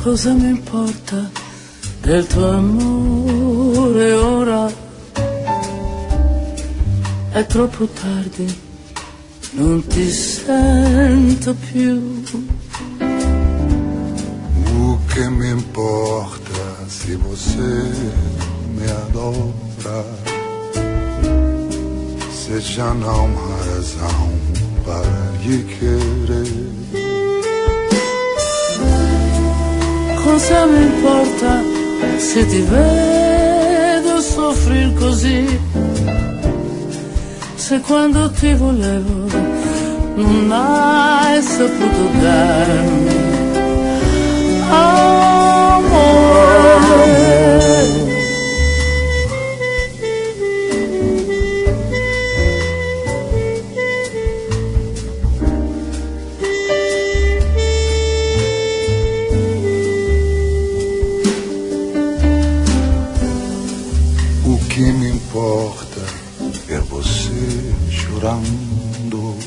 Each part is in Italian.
Cosa mi importa del tuo amore ora? È troppo tardi, non ti sento più. O que me importa se você me adora? Se já não há razão para lhe querer. Cosa mi importa se ti vedo soffrir così? Se quando ti volevo non hai saputo darmi amore. O que me importa ver você chorando?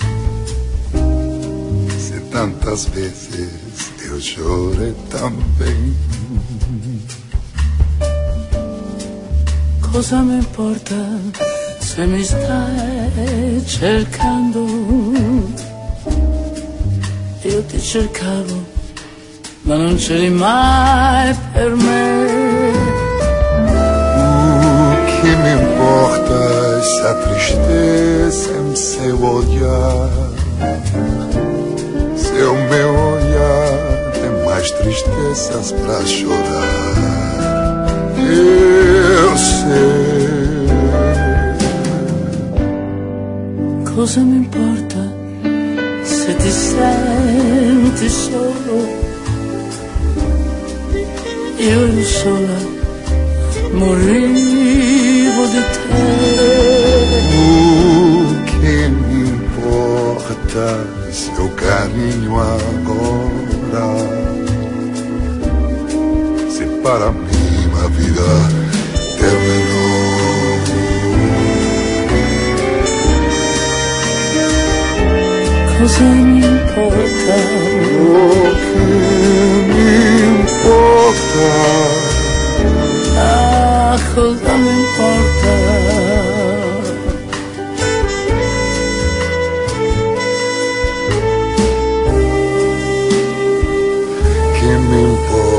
Se tantas vezes eu chorei também. Cosa mi importa se mi stai cercando? Io ti cercavo, ma non c'eri mai per me. O que me importa se a tristeza em seu olhar? Seu meu olhar tem mais tristezas pra chorar. Eu sei. Cosa mi importa se ti senti solo? Io ero sola, morivo di te. O que me importa seu carinho agora? Se para mim a vida terminou. Cosa mi importa? O que me importa? Ah, cosa mi importa? Que me importa?